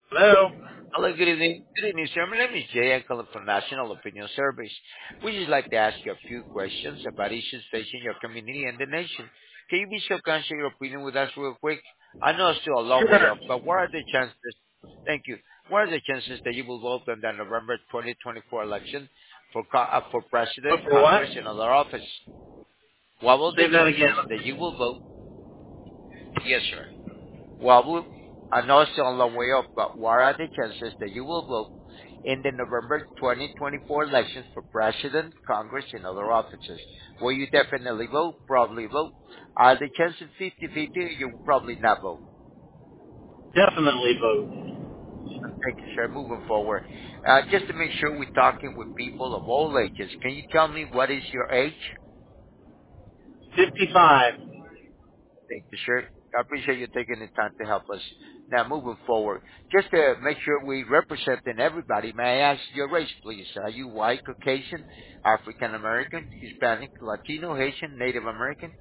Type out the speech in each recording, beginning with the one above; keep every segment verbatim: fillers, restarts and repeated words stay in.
Hello. Hello, good evening. Good evening, sir. My name is Jay. I'm calling from National Opinion Service. We just like to ask you a few questions about issues facing your community and the nation. Can you be so kind to share your opinion with us real quick? I know it's still a long way Sure. off, but what are the chances? Thank you. What are the chances that you will vote in the November twenty twenty-four election for co- uh, for Oh, president, for what? Congress, and other office? What will the Say that chances that again. you will vote? Yes, sir. Well, we, I know it's still a long way off, but what are the chances that you will vote in the November twenty twenty-four elections for president, Congress, and other offices? Will you definitely vote? Probably vote. Are the chances fifty-fifty? You will probably not vote. Definitely vote. Thank you, sir. Moving forward. Uh, just to make sure we're talking with people of all ages, can you tell me what is your age? fifty-five. Thank you, sir. I appreciate you taking the time to help us. Now, moving forward, just to make sure we representing everybody, may I ask your race, please? Are you white, Caucasian, African American, Hispanic, Latino, Haitian, Native American?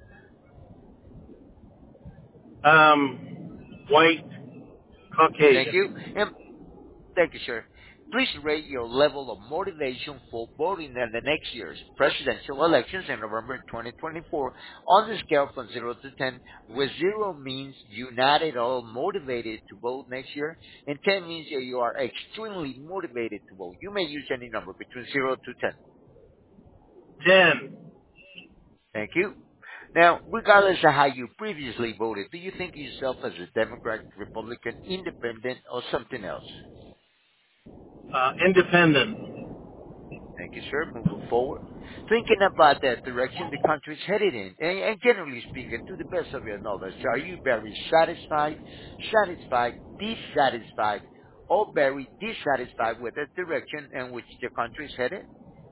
Um, white, Thank you. Caucasian. And thank you, sir. Please rate your level of motivation for voting in the next year's presidential elections in November twenty twenty-four on the scale from zero to ten, where zero means you're not at all motivated to vote next year, and ten means that you are extremely motivated to vote. You may use any number between zero to ten. ten. Thank you. Now, regardless of how you previously voted, do you think of yourself as a Democrat, Republican, Independent, or something else? Uh, independent. Thank you, sir. Moving forward. Thinking about that direction the country is headed in, and, and generally speaking, to the best of your knowledge, are you very satisfied, satisfied, dissatisfied, or very dissatisfied with the direction in which the country is headed?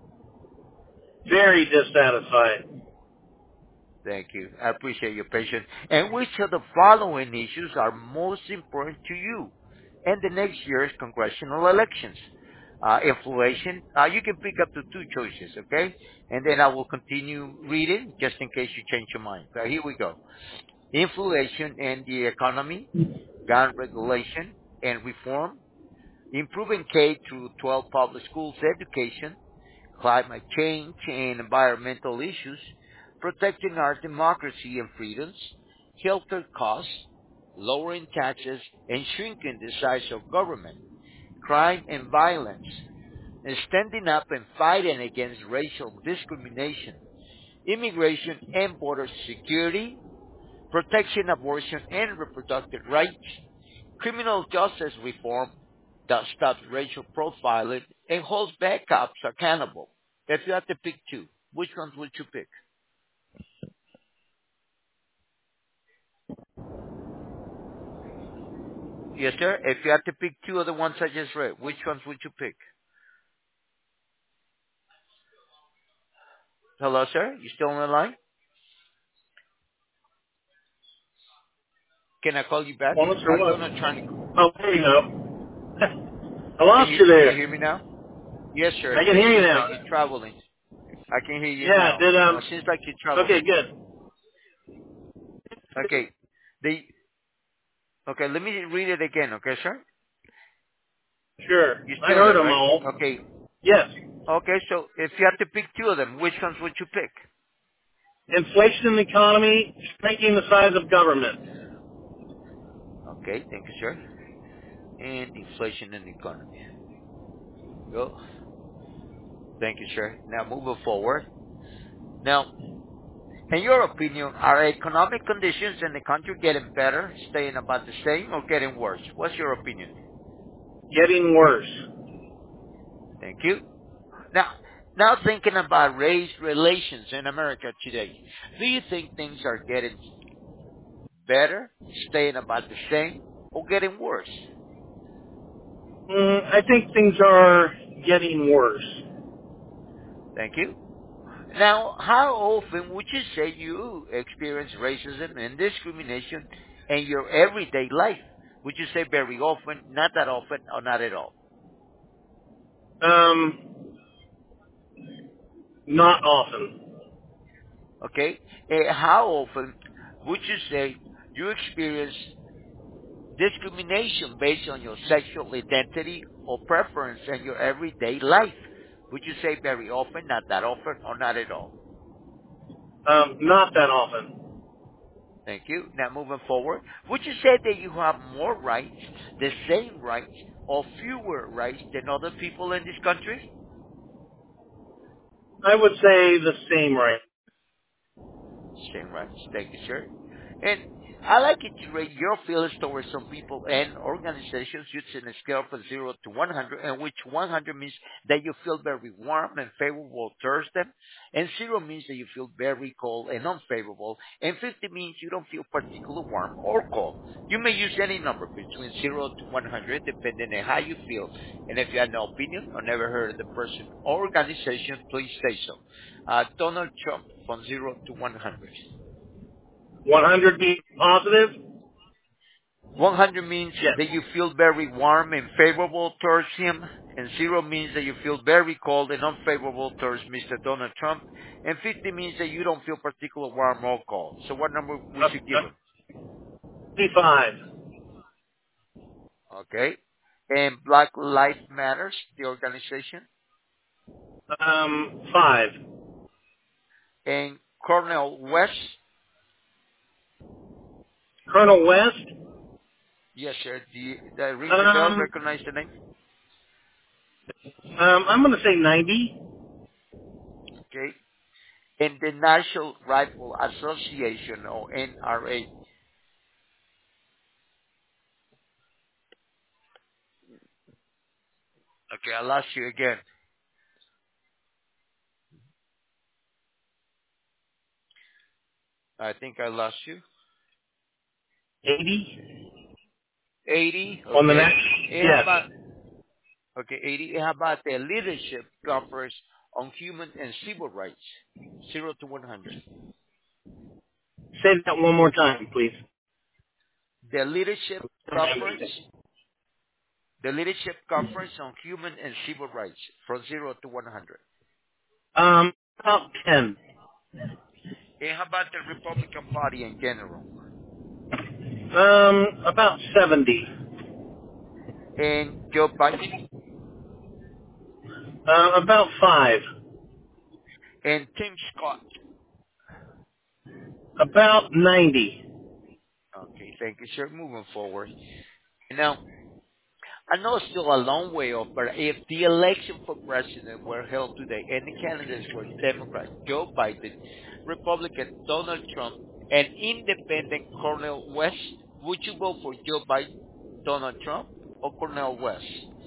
Very dissatisfied. Thank you. I appreciate your patience. And which of the following issues are most important to you in the next year's congressional elections? Uh, inflation. Uh, you can pick up to two choices, okay? And then I will continue reading just in case you change your mind. So here we go. Inflation and the economy, gun regulation and reform, improving K through twelve public schools education, climate change and environmental issues, protecting our democracy and freedoms, healthcare costs, lowering taxes, and shrinking the size of government, crime and violence, and standing up and fighting against racial discrimination, immigration and border security, protection abortion and reproductive rights, criminal justice reform that stops racial profiling and holds bad cops accountable. If you have to pick two, which ones would you pick? Yes, sir. If you have to pick two of the ones I just read, which ones would you pick? Hello, sir. You still on the line? Can I call you back? Well, for I'm what? gonna try to. Oh, there you go. I Can lost you you can you there. hear me now? Yes, sir. I can It hear you seems like now. you're traveling. I can hear you Yeah, now. did, No, it um, seems like you're traveling. okay, good. Okay. The okay. Let me read it again. Okay, sir. Sure. You I still heard there, them right? all. Okay. Yes. Okay. So if you have to pick two of them, which ones would you pick? Inflation in the economy, shrinking the size of government. Okay. Thank you, sir. And inflation and economy. Go. Thank you, sir. Now moving forward. Now, in your opinion, are economic conditions in the country getting better, staying about the same, or getting worse? What's your opinion? Getting worse. Thank you. Now, now thinking about race relations in America today, do you think things are getting better, staying about the same, or getting worse? Mm, I think things are getting worse. Thank you. Now, how often would you say you experience racism and discrimination in your everyday life? Would you say very often, not that often, or not at all? Um, not often. Okay? Uh, how often would you say you experience Discrimination based on your sexual identity or preference in your everyday life. Would you say very often, not that often, or not at all? Um, not that often. Thank you. Now moving forward, would you say that you have more rights, the same rights, or fewer rights than other people in this country? I would say the same right. Same rights. Thank you, sir. And I like it to rate your feelings towards some people and organizations using a scale from zero to one hundred, in which one hundred means that you feel very warm and favorable towards them, and zero means that you feel very cold and unfavorable, and fifty means you don't feel particularly warm or cold. You may use any number between zero to one hundred, depending on how you feel. And if you have no opinion or never heard of the person or organization, please say so. Uh, Donald Trump from zero to one hundred. one hundred being positive? one hundred means Yes. that you feel very warm and favorable towards him, and zero means that you feel very cold and unfavorable towards Mister Donald Trump, and fifty means that you don't feel particularly warm or cold. So what number we Uh, should give him? fifty-five. Okay? And Black Lives Matters, the organization, Um, five. and Cornel West, Colonel West? yes sir, the, the ring the bell, Um, recognize the name? um, I'm going to say ninety. Okay? And the National Rifle Association, or N R A. Okay, I lost you again. I think I lost you. eighty? eighty, On the okay. next? And how Yes. about, okay, eighty, and how about the leadership conference on human and civil rights? zero to one hundred. Say that one more time, please. The leadership conference, the leadership conference on human and civil rights from zero to one hundred. Um, about ten. And how about the Republican Party in general? Um, about seventy. And Joe Biden Uh, about five. and Tim Scott. About ninety. Okay, thank you, sir. Moving forward. Now, I know it's still a long way off, but if the election for president were held today and the candidates were Democrat Joe Biden, Republican Donald Trump, and Independent Cornel West, would you vote for Joe Biden, Donald Trump, or Cornel West?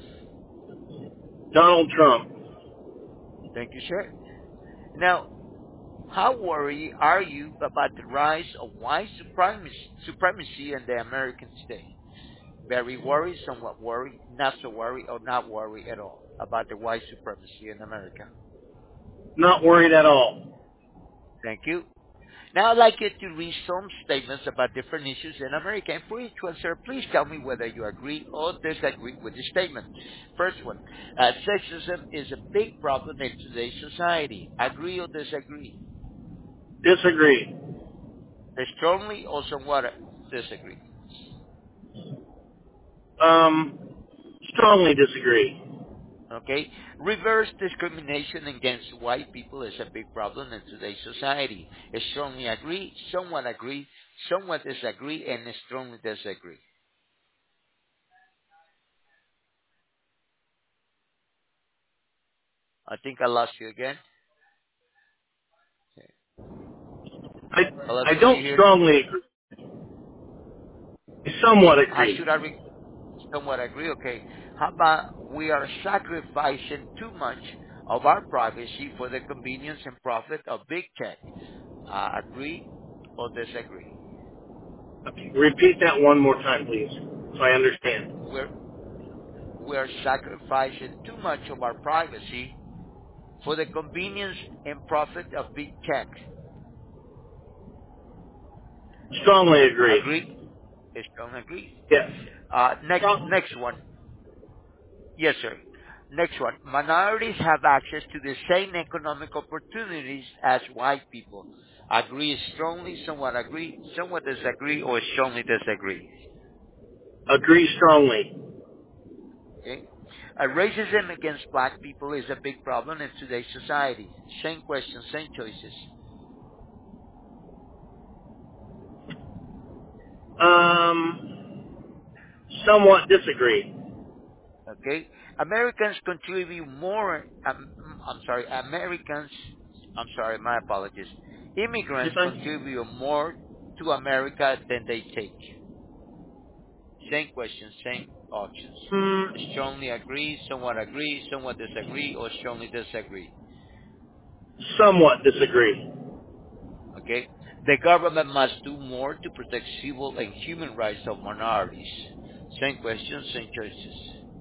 Donald Trump. Thank you, sir. Now, how worried are you about the rise of white supremacy, supremacy in the American state? Very worried, somewhat worried, not so worried, or not worried at all about the white supremacy in America. Not worried at all. Thank you. Now I'd like you to read some statements about different issues in America. And for each one, sir, please tell me whether you agree or disagree with the statement. First one, uh, sexism is a big problem in today's society. Agree or disagree? Disagree. Strongly or somewhat disagree? Um, strongly disagree. Okay? Reverse discrimination against white people is a big problem in today's society. I strongly agree, somewhat agree, somewhat disagree, and strongly disagree. I think I lost you again. I, Hello, I sir, don't you here? strongly agree. I Okay, somewhat how agree. should I re- somewhat agree? Okay. How about we are sacrificing too much of our privacy for the convenience and profit of big tech? Uh, agree or disagree? Repeat that one more time, please, so I understand. We're, we're sacrificing too much of our privacy for the convenience and profit of big tech. Strongly agree. Agree? Yes, don't agree. Yes. Uh, next, Strong. next one. Yes, sir. Next one. Minorities have access to the same economic opportunities as white people. Agree strongly, somewhat agree, somewhat disagree, or strongly disagree. Agree strongly. Okay. Uh, racism against black people is a big problem in today's society. Same question, same choices. Um, somewhat disagree. Okay. Americans contribute more, um, I'm sorry, Americans, I'm sorry, my apologies. You Immigrants think? contribute more to America than they take. Same question, same options. Hmm, Strongly agree, somewhat agree, somewhat disagree, or strongly disagree. somewhat disagree. Okay? The government must do more to protect civil and human rights of minorities. Same question, same choices.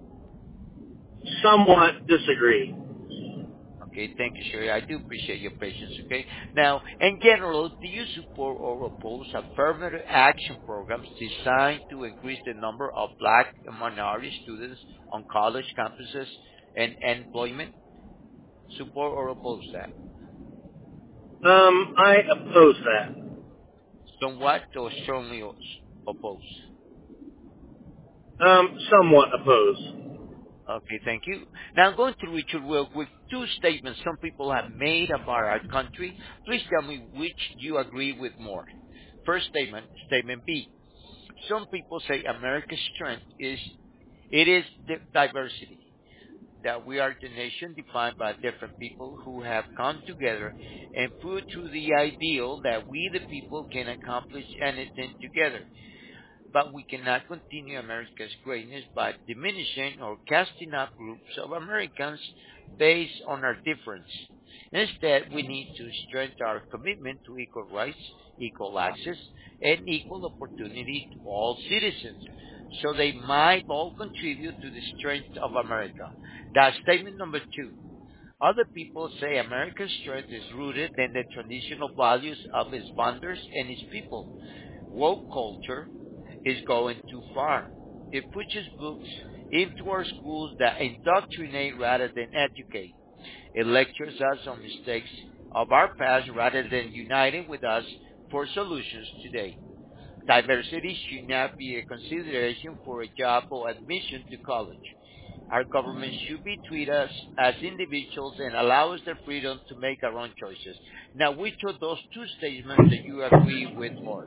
Somewhat disagree. Okay, thank you, Sherry. I do appreciate your patience, okay? Now, in general, do you support or oppose affirmative action programs designed to increase the number of black and minority students on college campuses and employment? Support or oppose that? Um, I oppose that. Somewhat or strongly o- oppose? Um, somewhat oppose. Okay, thank you. Now I'm going to read you real quick two statements some people have made about our country. Please tell me which you agree with more. First statement, statement B. Some people say America's strength is it is di- diversity. That we are the nation defined by different people who have come together and put to the ideal that we the people can accomplish anything together. But we cannot continue America's greatness by diminishing or casting out groups of Americans based on our difference. Instead, we need to strengthen our commitment to equal rights, equal access, and equal opportunity to all citizens, so they might all contribute to the strength of America. That's statement number two. Other people say America's strength is rooted in the traditional values of its founders and its people. Woke culture is going too far. It pushes books into our schools that indoctrinate rather than educate. It lectures us on mistakes of our past rather than uniting with us for solutions today. Diversity should not be a consideration for a job or admission to college. Our government should be treat us as individuals and allow us the freedom to make our own choices. Now, which of those two statements do you agree with more?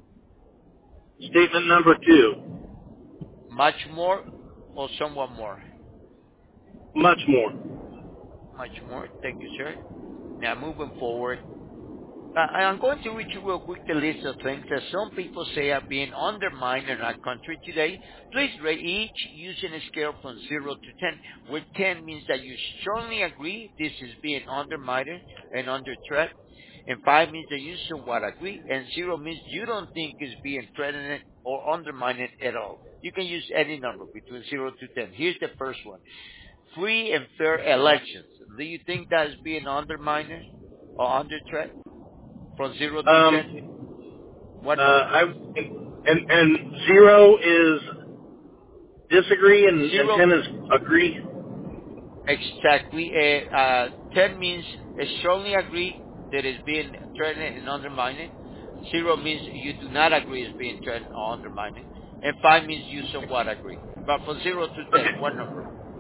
Statement number two. Much more or somewhat more? Much more. Much more. Thank you, sir. Now, moving forward, Uh, I'm going to read you real quick the list of things that some people say are being undermined in our country today. Please rate each using a scale from zero to ten, where ten means that you strongly agree this is being undermined and under threat, and five means that you somewhat agree, and zero means you don't think it's being threatened or undermined at all. You can use any number between zero to ten. Here's the first one. Free and fair elections. Do you think that is being undermined or under threat? From zero to ten, Um, what uh, number? I and and zero is disagree and, and Zero, ten is agree. exactly. Uh, uh, ten means I strongly agree that it's being threatened and undermined. Zero means you do not agree it's being threatened or undermined. And five means you somewhat agree. But from zero to ten, Okay. what number?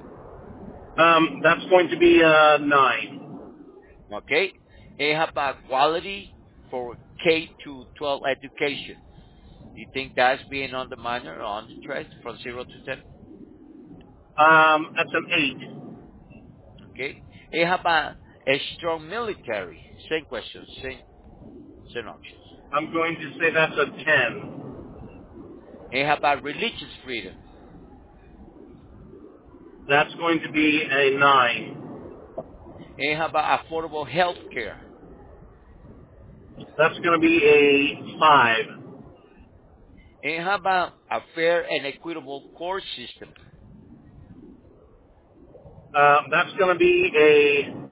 Um, that's going to be uh, nine. Okay. A how about quality for K to twelve education? Do you think that's being undermined or under threat from zero to ten? Um, that's an eight. Okay. Hey, how about a strong military? Same question, same same options. I'm going to say that's a ten. Hey, how about religious freedom? That's going to be a nine. Hey, how about affordable health care? That's going to be a five. And how about a fair and equitable court system? Um, that's going to be a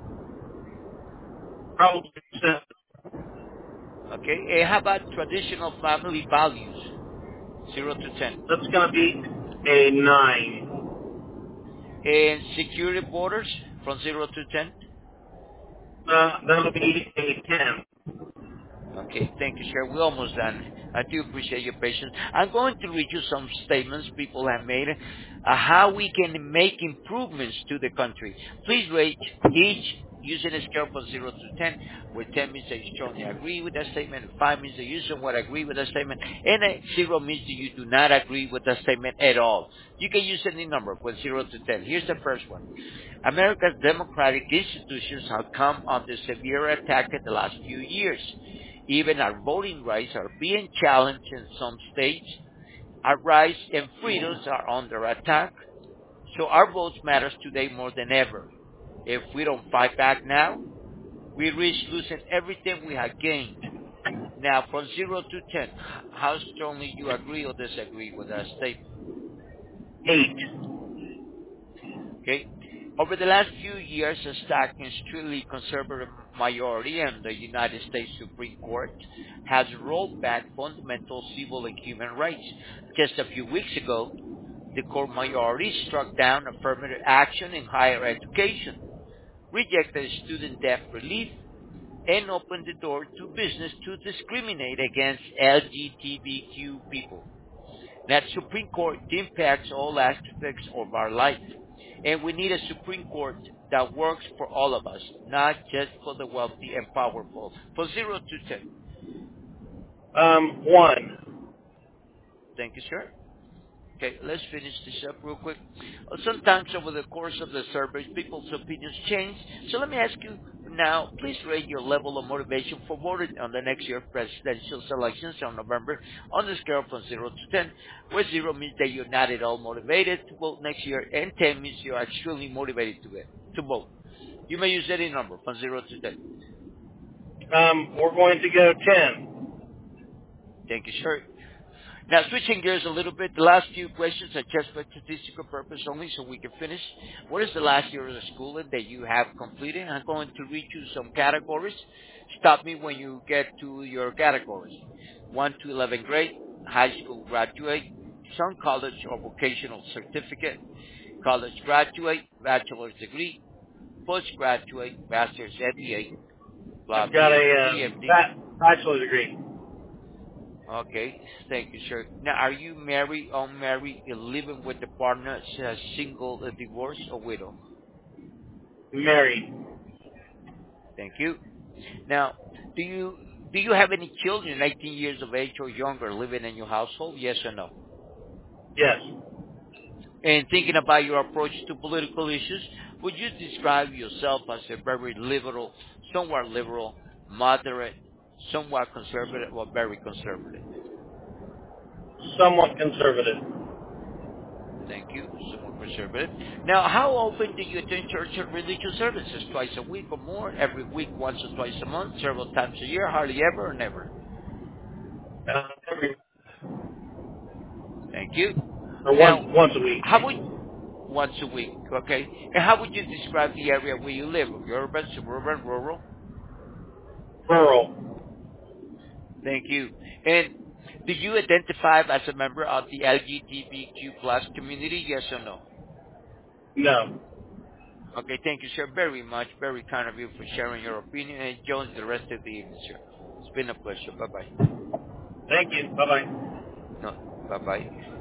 probably seven. Okay. And how about traditional family values? Zero to ten. That's going to be a nine. And security borders from zero to ten. Uh, that'll be a ten. Okay, thank you, sir. We're almost done. I do appreciate your patience. I'm going to read you some statements people have made, uh, how we can make improvements to the country. Please rate each using a scale from zero to ten, where ten means that you strongly agree with that statement, and five means that you somewhat agree with that statement, and uh, zero means that you do not agree with that statement at all. You can use any number from zero to ten. Here's the first one. America's democratic institutions have come under severe attack in the last few years. Even our voting rights are being challenged in some states. Our rights and freedoms are under attack. So our votes matter today more than ever. If we don't fight back now, we risk losing everything we have gained. Now, from zero to ten, how strongly you agree or disagree with that statement? Eight. Okay. Over the last few years, a stacking strictly conservative majority in the United States Supreme Court has rolled back fundamental civil and human rights. Just a few weeks ago, the court majority struck down affirmative action in higher education, rejected student debt relief, and opened the door to business to discriminate against L G B T Q people. That Supreme Court impacts all aspects of our life. And we need a Supreme Court that works for all of us, not just for the wealthy and powerful. For zero to ten. Um, one. Thank you, sir. Okay, let's finish this up real quick. Uh, Sometimes over the course of the survey, people's opinions change. So let me ask you now, please rate your level of motivation for voting on the next year presidential elections in November on the scale from zero to ten, where zero means that you're not at all motivated to vote next year, and ten means you're extremely motivated to, it, to vote. You may use any number from zero to ten. Um, we're going to go ten. Thank you, sir. Now, switching gears a little bit, the last few questions are just for statistical purpose only, so we can finish. What is the last year of the schooling that you have completed? I'm going to read you some categories. Stop me when you get to your categories. one to eleventh grade, high school graduate, some college or vocational certificate, college graduate, bachelor's degree, postgraduate, master's M B A, blah, I've got a PhD, um, M D. ba- bachelor's degree. Okay, thank you, sir. Now, are you married, unmarried, uh, living with a partner, uh, single, uh, divorced, or widow? Married. Thank you. Now, do you do you have any children, eighteen years of age or younger, living in your household? Yes or no? Yes. And thinking about your approach to political issues, would you describe yourself as a very liberal, somewhat liberal, moderate, somewhat conservative, or very conservative? Somewhat conservative. Thank you. Somewhat conservative. Now, how often do you attend church and religious services? Twice a week or more? Every week, once or twice a month? Several times a year? Hardly ever or never? Uh, every, Thank you. or once, Now, once a week. how would once a week, okay? And how would you describe the area where you live? Urban, suburban, rural? Rural. Thank you. And do you identify as a member of the L G B T Q plus community? Yes or no? No. Okay, thank you, sir, very much. Very kind of you for sharing your opinion, and enjoy the rest of the evening, sir. It's been a pleasure. Bye-bye. Thank you. Bye-bye. No, bye-bye.